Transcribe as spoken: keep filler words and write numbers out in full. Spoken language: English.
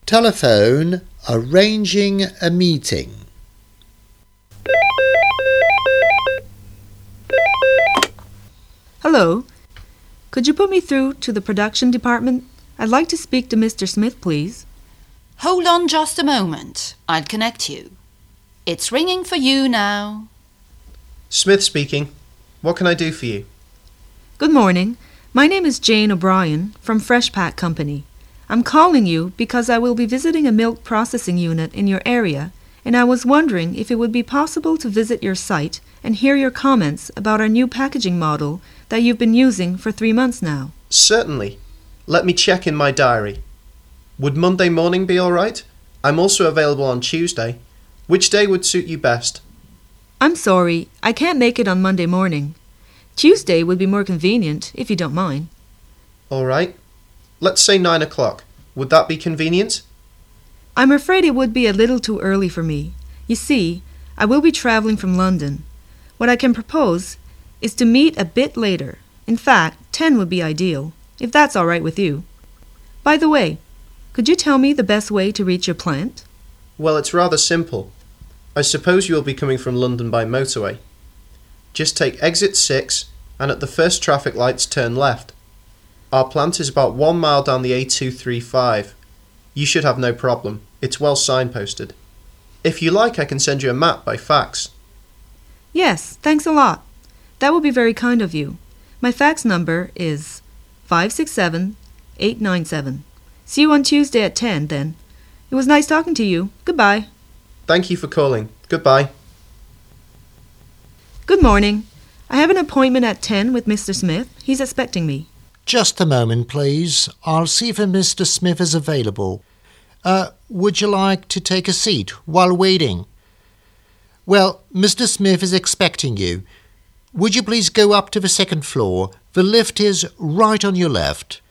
Telephone arranging a meeting. Hello. Could you put me through to the production department? I'd like to speak to Mister Smith, please. Hold on just a moment. I'll connect you. It's ringing for you now. Smith speaking. What can I do for you? Good morning. My name is Jane O'Brien from Fresh Pack Company. I'm calling you because I will be visiting a milk processing unit in your area, and I was wondering if it would be possible to visit your site and hear your comments about our new packaging model that you've been using for three months now. Certainly. Let me check in my diary. Would Monday morning be all right? I'm also available on Tuesday. Which day would suit you best? I'm sorry, I can't make it on Monday morning. Tuesday would be more convenient, if you don't mind. All right. Let's say nine o'clock. Would that be convenient? I'm afraid it would be a little too early for me. You see, I will be travelling from London. What I can propose is to meet a bit later. In fact, ten would be ideal, if that's all right with you. By the way, could you tell me the best way to reach your plant? Well, it's rather simple. I suppose you will be coming from London by motorway. Just take exit six and at the first traffic lights turn left. Our plant is about one mile down the A two thirty-five. You should have no problem. It's well signposted. If you like, I can send you a map by fax. Yes, thanks a lot. That would be very kind of you. My fax number is five six seven, eight nine seven. See you on Tuesday at ten, then. It was nice talking to you. Goodbye. Thank you for calling. Goodbye. Good morning. I have an appointment at ten with Mister Smith. He's expecting me. Just a moment, please. I'll see if Mister Smith is available. Uh, would you like to take a seat while waiting? Well, Mister Smith is expecting you. Would you please go up to the second floor? The lift is right on your left.